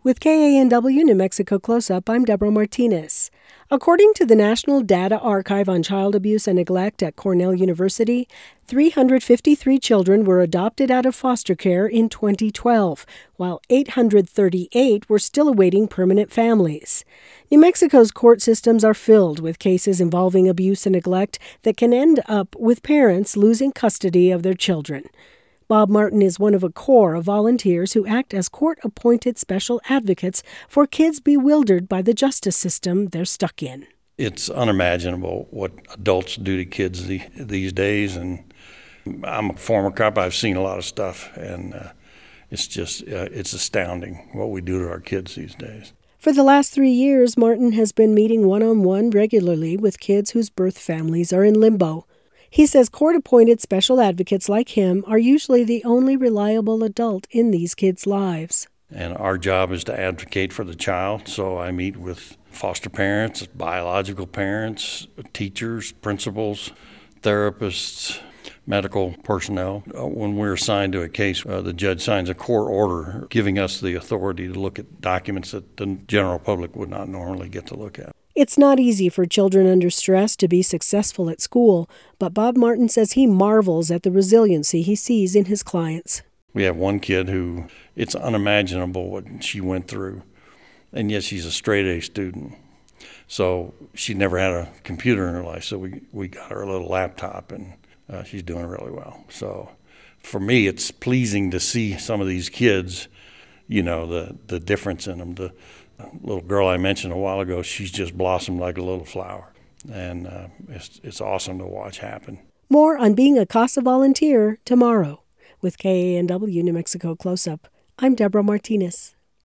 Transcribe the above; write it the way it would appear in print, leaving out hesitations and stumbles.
With KANW New Mexico Close-Up, I'm Deborah Martinez. According to the National Data Archive on Child Abuse and Neglect at Cornell University, 353 children were adopted out of foster care in 2012, while 838 were still awaiting permanent families. New Mexico's court systems are filled with cases involving abuse and neglect that can end up with parents losing custody of their children. Bob Martin is one of a corps of volunteers who act as court-appointed special advocates for kids bewildered by the justice system they're stuck in. It's unimaginable what adults do to kids these days, and I'm a former cop. I've seen a lot of stuff, and it's astounding what we do to our kids these days. For the last 3 years, Martin has been meeting one-on-one regularly with kids whose birth families are in limbo. He says court-appointed special advocates like him are usually the only reliable adult in these kids' lives. And our job is to advocate for the child, so I meet with foster parents, biological parents, teachers, principals, therapists, medical personnel. When we're assigned to a case, the judge signs a court order giving us the authority to look at documents that the general public would not normally get to look at. It's not easy for children under stress to be successful at school, but Bob Martin says he marvels at the resiliency he sees in his clients. We have one kid who, it's unimaginable what she went through, and yet she's a straight-A student. So she never had a computer in her life, so we got her a little laptop, and she's doing really well. So for me, it's pleasing to see some of these kids, the difference in them. The little girl I mentioned a while ago, she's just blossomed like a little flower, and it's awesome to watch happen. More on being a CASA volunteer tomorrow. With KANW New Mexico Close-Up, I'm Deborah Martinez.